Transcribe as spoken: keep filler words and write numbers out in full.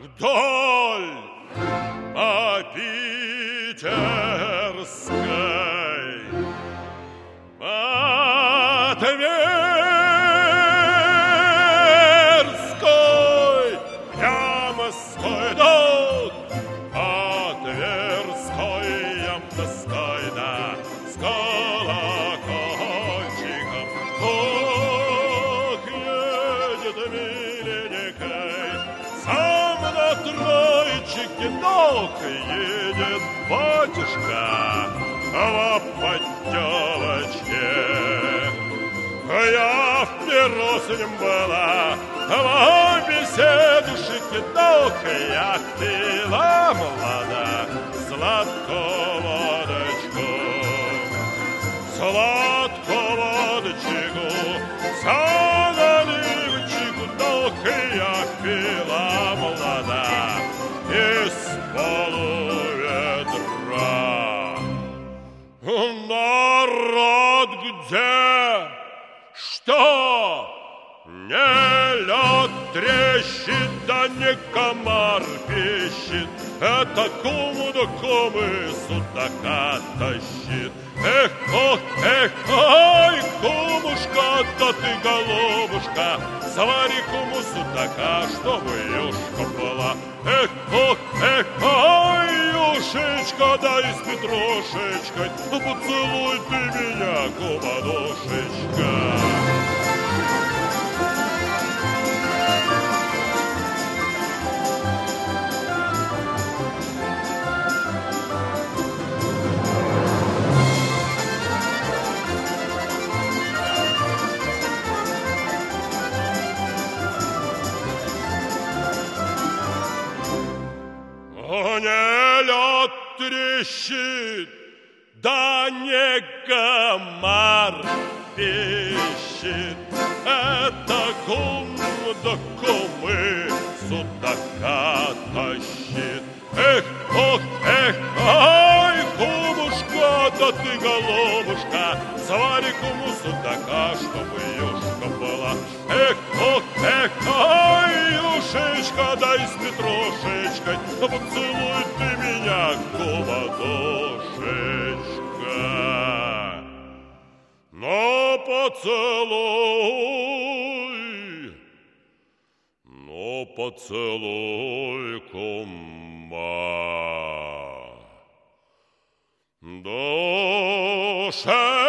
вдоль по Питерской, по Тверской, ямской, да, по Тверской, ямской, да, с колокольчиком. Ох, едет миленький, сам на троечке ног едет батюшка в поддевочке. Я в перу с ним была, в беседушке, ног я пила млада сладкую водочку, сладкую водочку, за наливчику, ног я пила млада из полуведра. Народ где? Что? Не лед трещит, да не комар пищит, это куму да кумы судака тащит. Эх, ох, эх, ой, кумушка, да ты, голубушка, завари куму судака, чтобы юшка была. Эх, ох, эх, ой, юшечка, дай с петрушечкой, поцелуй ты меня, кума-душечка. Не лед трещит, да не комар пищит, это кум да кумы судака тащит. Эх, ох, эх, ай, кумушка, да ты, голубушка, завари куму судака, чтобы юшка была. Эх, ох, эх, ай, юшечка, дай с петрушечкой, поцелуй ты меня, кума-душечка. Ну, поцелуй, ну, поцелуй, кума, душе.